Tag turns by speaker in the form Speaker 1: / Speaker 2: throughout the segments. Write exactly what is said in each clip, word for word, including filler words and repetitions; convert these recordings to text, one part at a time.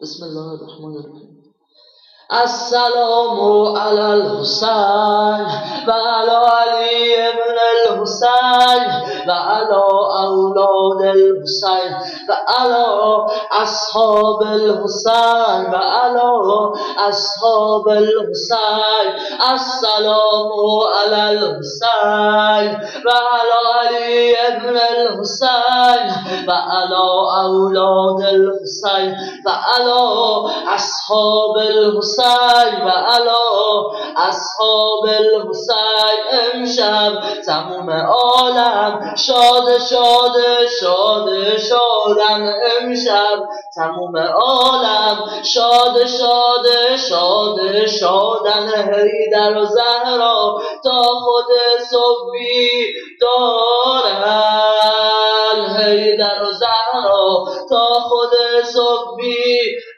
Speaker 1: بسم الله الرحمن الرحیم. السلام علی الحسین و علی علی ابن الحسین و علی اولاد الحسین و علی اصحاب الحسین و علی اصحاب الحسین. السلام علی الحسین و علی علی ابن الحسین و علی اولاد الحسین و علی اصحاب الحسین و علی اصحاب الحسین. امشب تموم عالم شاد شاد شاد شادن. امشب تموم عالم شاد شاد شاد شادن. حیدر و زهرا تا خود صبحی دارن. حیدر و زهرا تا خود صبحی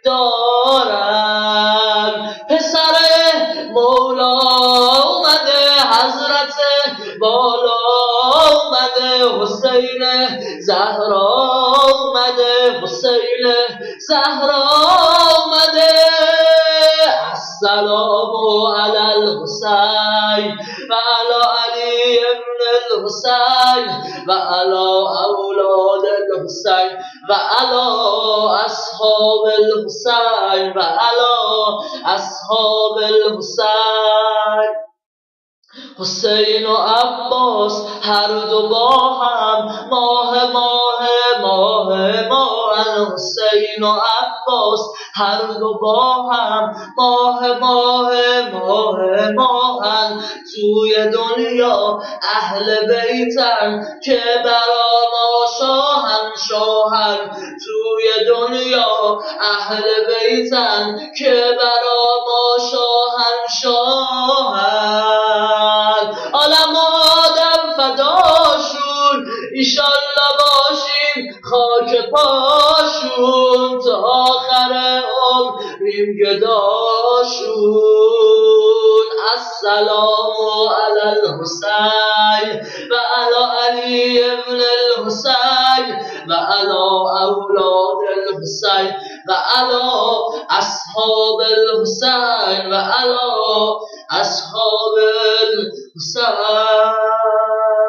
Speaker 1: دارن. پسر مولا اومده، حضرت بالا اومده، حسین زهرا اومده، حسین زهرا اومده. السلام علی الحسین و علی علی ابن الحسین و علی اولاد الحسین و علی اصحاب الحسین و علی اصحاب الحسین. حسین و عباس هر دو با هم ماه ماه ماه ماهن. حسین و عباس هر دو با هم ماه ماه ماه ماهن. توی دنیا اهل بیتن که برا ما شاهن شاهن. توی دنیا اهل بیتن که برا ما شاهن شاهن. عالم آدم فداشون ایشالله باشیم خاک پاشون تا آخر عمریم گداشون. السلام علی الحسین و علی علی ابن الحسین و علی اولاد الحسین و علی اصحاب الحسین و علی اصحاب الحسین.